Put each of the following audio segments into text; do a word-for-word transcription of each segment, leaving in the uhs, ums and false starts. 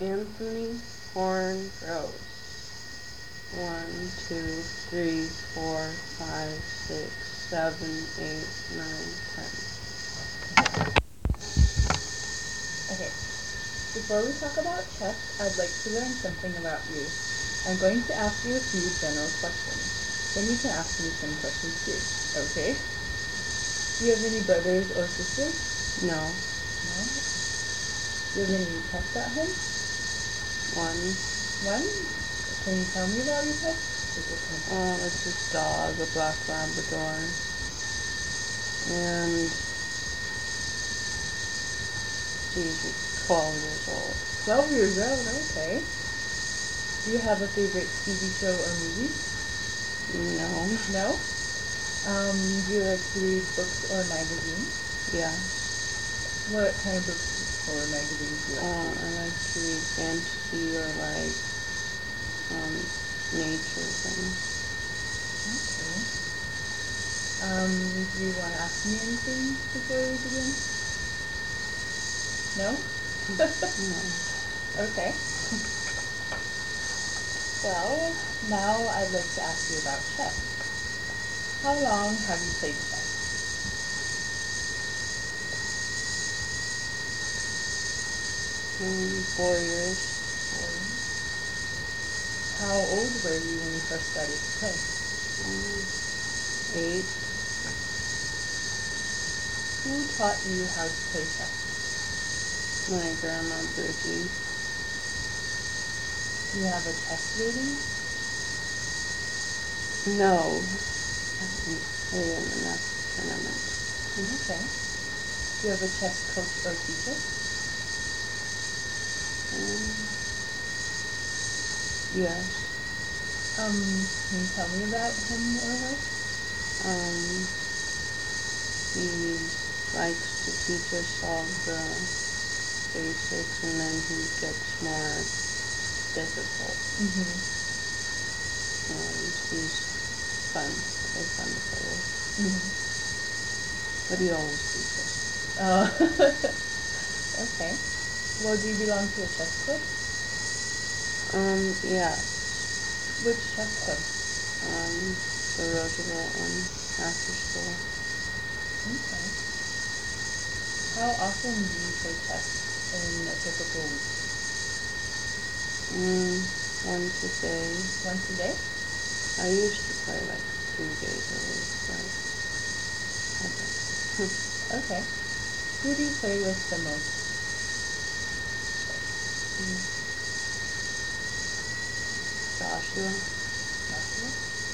Anthony Horn Rose. One, two, three, four, five, six, seven, eight, nine, ten. Okay. Before we talk about chess, I'd like to learn something about you. I'm going to ask you a few general questions. Then you can ask me some questions too. Okay? Do you have any brothers or sisters? No. No? Do you have any pets at home? One. One? Can you tell me about your pet? Is it kind of Oh, it's this dog, a black Labrador. And she's twelve years old. twelve years old, okay. Do you have a favorite T V show or movie? No. No? Um, do you like to read books or magazines? Yeah. What kind of books or magazines do you like Uh, to read? I like to read fantasy or like um, nature things. Okay. Um, do you want to ask me anything before we begin? No? No. Okay. Well, now I'd like to ask you about chess. How long have you played chess? Um, four years. Four years. How old were you when you first started to play? Um, eight. Who taught you how to play chess? My grandma Bridgie. Do you have a chess rating? No. I didn't play in enough tournaments. Okay. Do you have a chess coach or teacher? Um, yes. Um, can you tell me about him or her? Um, he likes to teach us all the basics, and then he gets more difficult. Mm-hmm. And he's fun. Very fun to play with. Mm-hmm. But he always beats us. Oh, okay. Well, do you belong to a chess club? Um, yeah. Which chess club? Um, the Roosevelt one after school. Okay. How often do you play chess in a typical week? Mm, once a day. Once a day? I used to play like three days a week, but I don't. Okay. Who do you play with the most? Mm. Joshua. Joshua?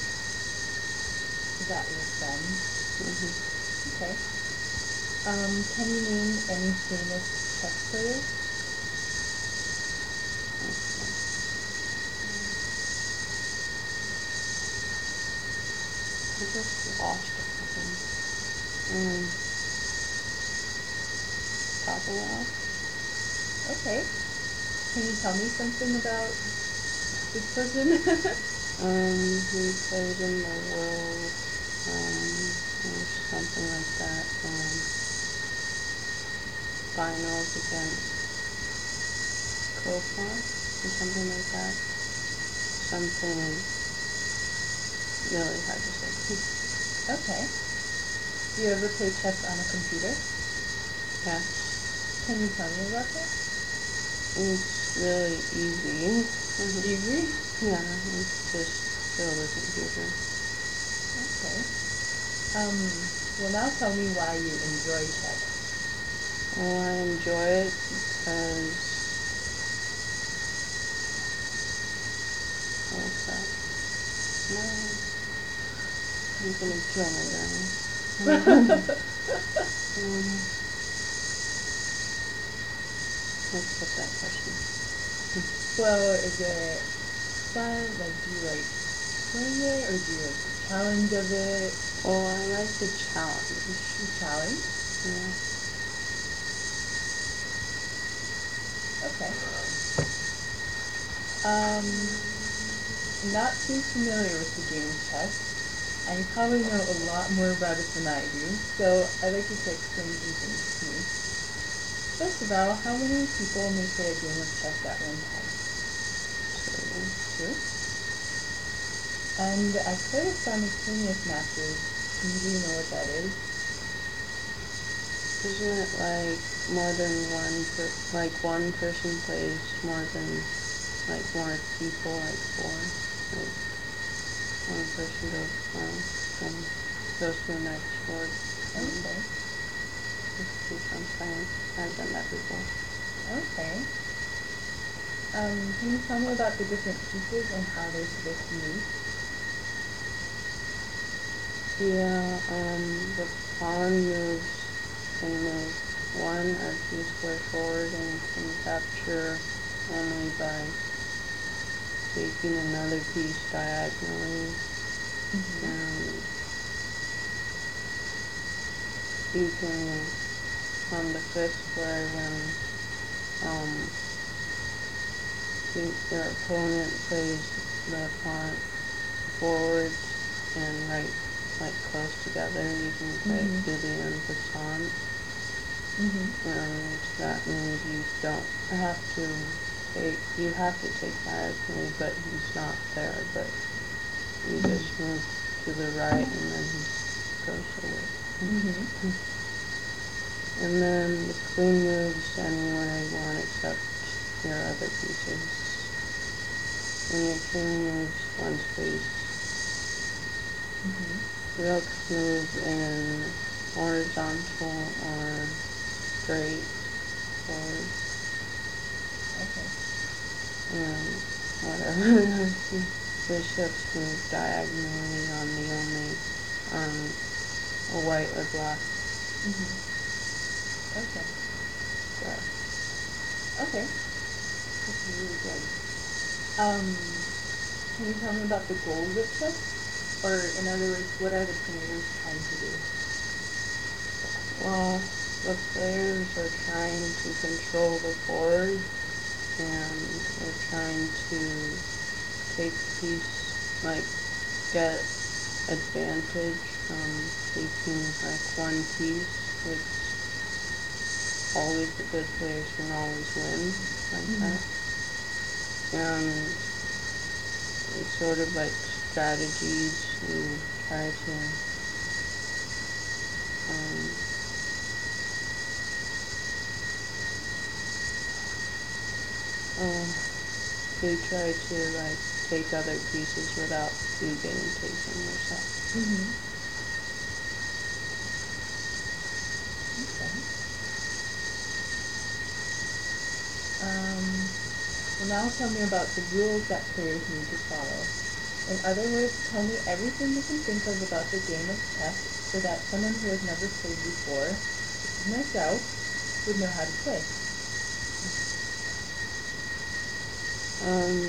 Is that your friend? Mm-hmm. Okay. Um, can you name any famous chess players? I just lost a couple. Um, Popolov. Okay. Can you tell me something about this person? Um, he played in the world, um, or something like that, um, finals against Kopar, or something like that. Something really hard to say. Okay. Do you ever play chess on a computer? Yeah, Can you tell me about that? it's really easy. Easy? Yeah, it's just build a computer. Okay. Um, well now tell me why you enjoy chess. Well, I enjoy it because what's that? No, I'm gonna kill my grandma. um, let's put that question. Well, is it fun? Like, do you like playing it, or do you like the challenge of it? Well, I like the challenge. The challenge? Yeah. Okay. Um, I'm not too familiar with the game of chess, and you probably know a lot more about it than I do, so I'd like you to explain some things to me. First of all, how many people may play a game of chess at one time? So, Two. And I've heard of simultaneous matches. Do you know what that is? isn't it like more than one, per like one person plays more than, like more people, like four? Like one person goes um, and goes to the next board. Okay. Just do something. I've done that before. Okay. Um, can you tell me about the different pieces and how they're supposed to move? Yeah, um, the pawn moves can move one or two squares forward and can capture only by taking another piece diagonally. Mm-hmm. And you can, on the fifth square, when um, your opponent plays the pawn forward and right, like close together, you can play Mhm. to the en passant. Mhm. And that means you don't have to take, you have to take diagonally, but he's not there, but you just move to the right and then he goes away. Mhm. And then the queen moves anywhere you want except your other pieces. When your king moves one space, Mhm. rooks move in horizontal or straight forward. Okay. And whatever. Bishops move diagonally on the only, on a white or black Mhm. Okay. square. Okay. This is really good. Um, can you tell me about the goals of chess? Or in other words, what are the players trying to do? Well, the players are trying to control the board, and they're trying to take piece, like, get advantage from taking, like, one piece, which always the good players can always win, like Mhm. that. And it's sort of like strategies you try to, um, uh, you try to, like, take other pieces without you getting taken yourself. Mhm. Okay. Um, well now tell me about the rules that players need to follow. In other words, tell me everything you can think of about the game of chess so that someone who has never played before, such as myself, would know how to play. Um,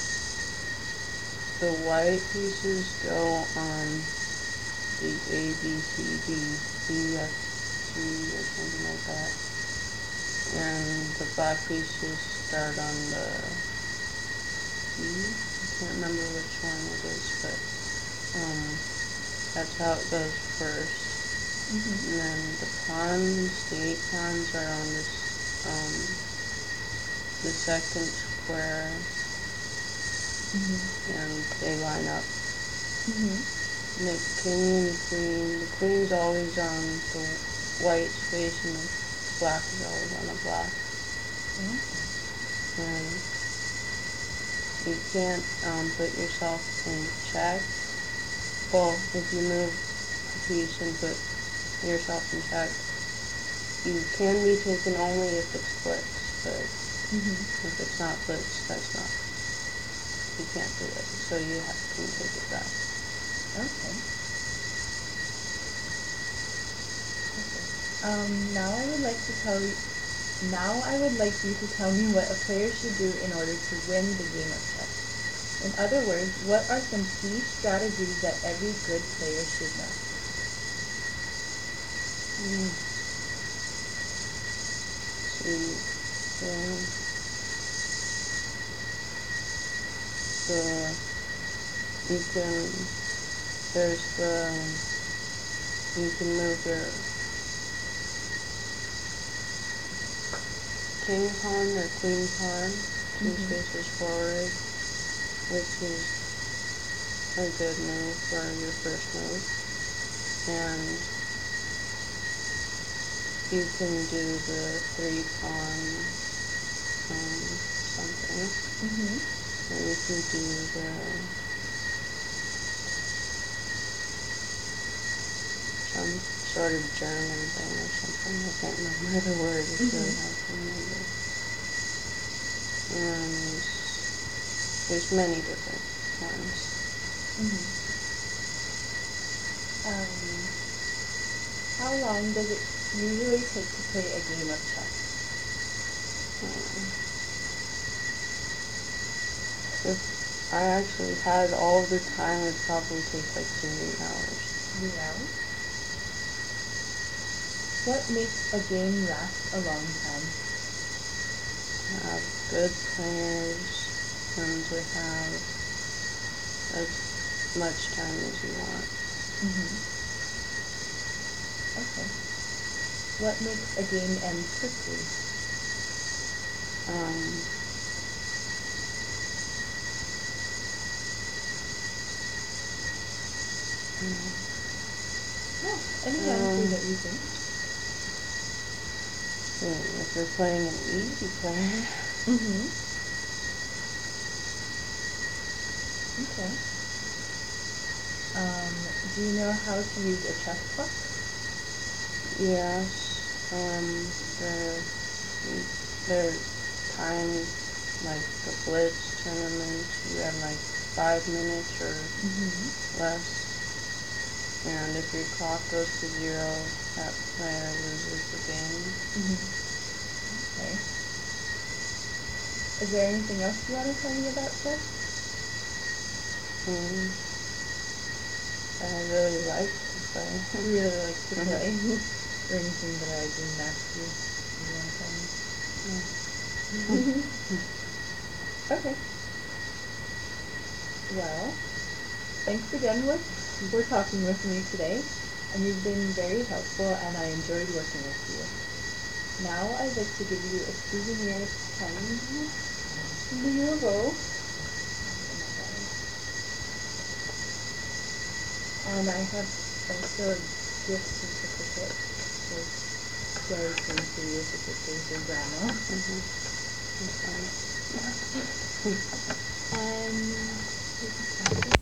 the white pieces go on the A, B, C, D, E, F, G, or something like that. And the black pieces start on the E. I can't remember which one it is, but um, that's how it goes first. Mhm. And then the pawns, the eight pawns are on this, um, the second square, Mhm. and they line up. Mhm. And the king and the queen, the queen's always on the white space, and the black is always on the black. Okay. And you can't um, put yourself in check. Well, if you move a piece and put yourself in check, you can be taken only if it's blitzed, but Mhm. if it's not blitzed, that's not, you can't do it, so you have, can take it back. Okay. Okay. Um, now I would like to tell you, now I would like you to tell me what a player should do in order to win the game of chess. In other words, what are some key strategies that every good player should know? Mm. See, the, the, you can, there's the, you can move your, king pawn or queen pawn, two Mhm. spaces forward, which is a good move for your first move. And you can do the three pawn um, something. Mhm. Or you can do the some sort of German thing or something. I can't remember the word. It's Mhm. really hard to remember. And there's many different ones. Mhm. Um, how long does it usually take to play a game of chess? Um, if I actually had all the time, it'd probably take like three hours. Three hours? What makes a game last a long time? Have good players and to have as much time as you want. Mhm. Okay. What makes a game end quickly? Um, Yeah, any answer um, that you think. if you're playing an easy player, Mhm. Okay. Um, do you know how to use a chess clock? yes, um, there, there are times like the Blitz tournament, you have like five minutes or Mhm. less. And if your clock goes to zero, that player loses the game. Mhm. Okay. Is there anything else you want to tell me about chess? Um, I really like to play. You really like to play? Is there anything that I didn't ask you you want to tell me? Okay. Well, thanks again with, for talking with me today, and you've been very helpful, and I enjoyed working with you. Now I'd like to give you a souvenir pen into your bow. And I have also a gift certificate for Jerry Quincy if it's okay for Grandma. Mm-hmm. That's fine. And